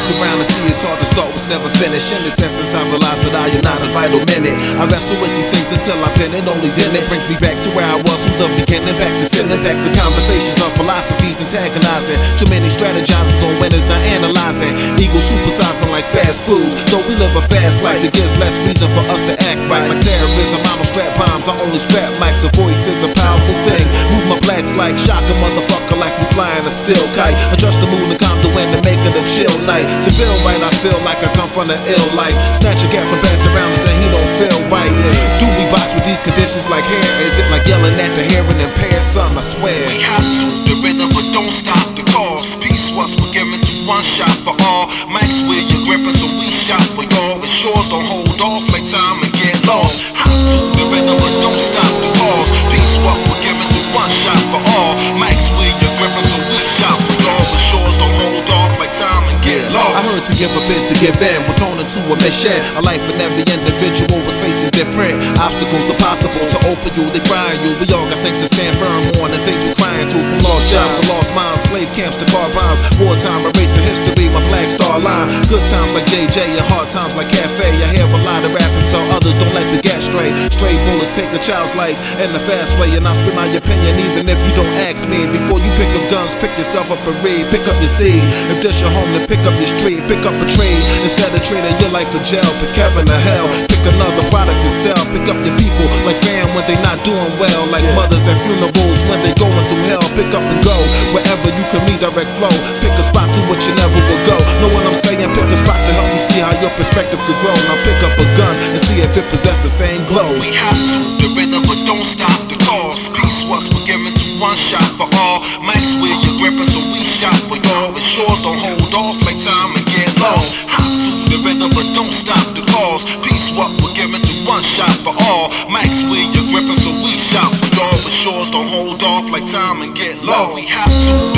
around and see it's hard to start what's never finished. In this essence, I realize that I am not a vital minute. I wrestle with these things until I pin it. Only then it brings me back to where I was from the beginning. Back to sinning, back to conversations on philosophies antagonizing. Too many strategizers on winners not analyzing. Ego supersizing like fast foods. Though we live a fast life, it gives less reason for us to act right. Like terrorism, I don't strap bombs, I only strap mics. A voice is a powerful thing. Move my blacks like shock a motherfucker like we flying a steel kite. Adjust the mood and calm the wind and make it a chill night. To feel right, I feel like I come from an ill life. Snatch a cat from bad surroundings and he don't feel right. Do we box with these conditions like hair? Is it like yelling at the hearing impaired? Son, I swear. We have to, the rhythm, but don't stop the cause. Peace was forgiven to one shot for all. Max with your gripping, so we shot for y'all. With shores don't hold off like time and get lost. Have to, the rhythm, but don't stop the cause. Peace was forgiven to one shot for all. Max with your gripping, so we shot for y'all. With shores don't hold off like time and get lost. I heard to give a biz to give in, was thrown into a mission. A life in every individual was facing different obstacles are possible to open you, they crying you. We all got things to stand firm on and things we're crying through. From lost jobs to lost minds, slave camps to car bombs. Wartime erasing history, my black star line. Good times like JJ and hard times like Cafe. I hear a lot of rapping so others don't let the gas stray. Stray bullets take a child's life in the fast way, and I spit my opinion even if you don't ask me. Before you pick up guns, pick yourself up and read. Pick up your seed. If this your home, then pick up your street. Pick up a trade instead of trading your life for jail. Pick heaven or hell. Pick another product to sell. Pick up your people like fam when they not doing well. Like mothers at funerals when they going through hell. Pick up and go wherever you can meet direct flow. Pick a spot to which you never will go. Know what I'm saying? Pick a spot to help you see how your perspective could grow. Now pick up a gun and see if it possesses the same glow. We have to, the rhythm, but don't stop the cause. Peace was forgiven to one shot for all. Max with your gripping, so we shot for y'all. With shores don't hold off like time and get lost. Have to, the rhythm, but don't stop the cause. Peace was forgiven to one shot for all. Max with your gripping, so we shot for y'all. With shores don't hold off like time and get lost. We have to.